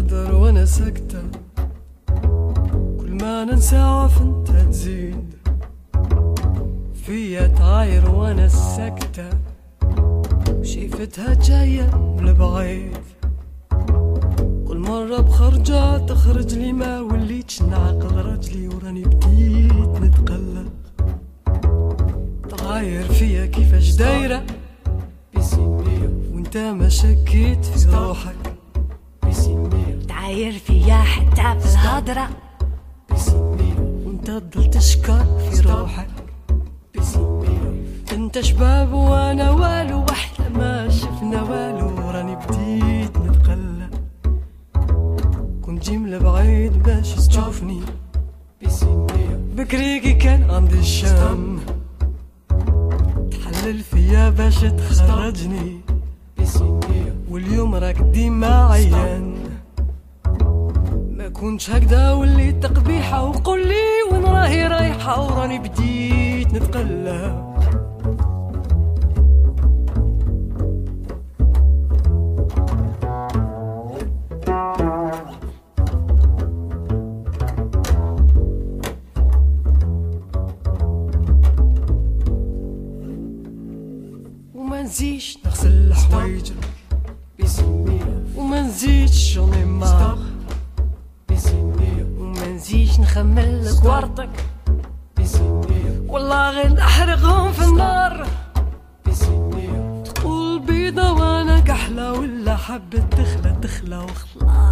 تهدر وانا ساكتة، كل ما ننسى عارف انت تزيد فيا تعاير وانا ساكتة، شايفتها جاية من البعيد، كل مرة بخرجة تخرج لي ما وليتش نعقل رجلي وراني بديت نتقلق، تغاير فيا كيفاش دايرة وانت ما شكيت في روحك، تعاير فيا حتى في الهضرة وانت تضل تشكر في روحك، انت شباب وانا والو، واحلى ما شفنا والو، راني بديت نتقلق، كنت جي من البعيد باش تشوفني، بكريكي كان عندي الشام، تحلل فيا باش تخرجني، واليوم راك ديما عيان، ما كنتش هكذا وليت تقبيحة، وقول لي وين راهي رايحة، وراني بديت نتقلب. وما نزيدش نغسل الحوايج وما نزيدش جوني مار، وما نزيدش نخمل لك ورطك، والله غير نحرقهم في النار، تقول بيضة وانا كحلة، ولا حبة تخلى وخلاص.